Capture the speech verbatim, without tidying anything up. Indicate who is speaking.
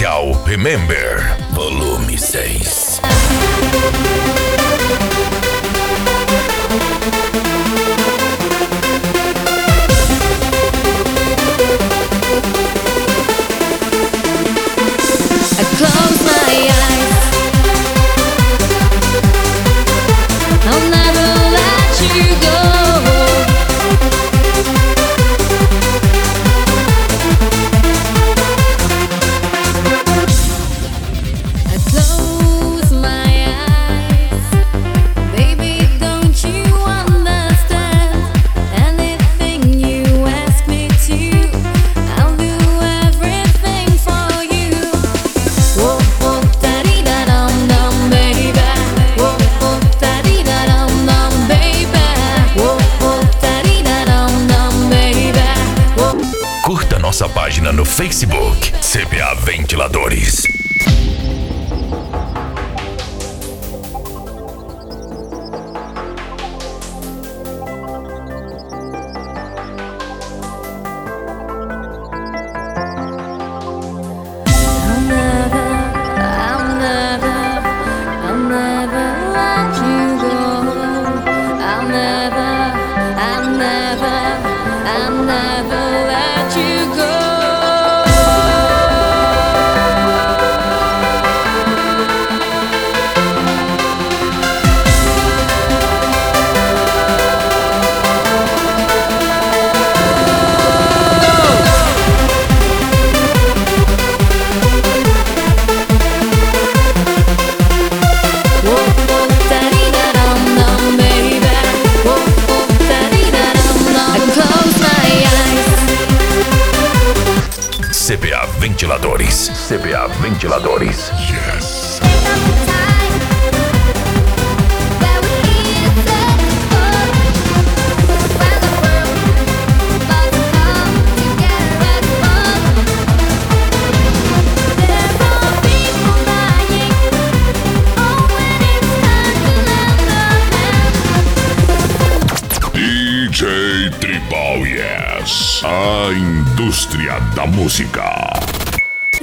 Speaker 1: especial Remember, volume seis.
Speaker 2: I close my eyes, I'll never let you go. I close my eyes, baby, don't you understand? Anything you ask me to, I'll do everything for you. Whoa, whoa, da-dee-da-dum, dum, baby. Whoa, whoa, da-dee-da-dum, dum, baby. Whoa, whoa, da-dee-da-dum, dum, baby. Whoa.
Speaker 1: Curta nossa página no Facebook, C B A Ventiladores.
Speaker 2: I'll never, I'll never, I'll never let you go. I'll never, I'll never, I'll never let you go. Whoa, whoa, da-dee-da-dum, dum, baby. Whoa, whoa, da-dee-da-dum, dum. I close my eyes.
Speaker 1: C B A Ventiladores. C B A Ventiladores. Yes. D J Tribal Yes. A indústria da música.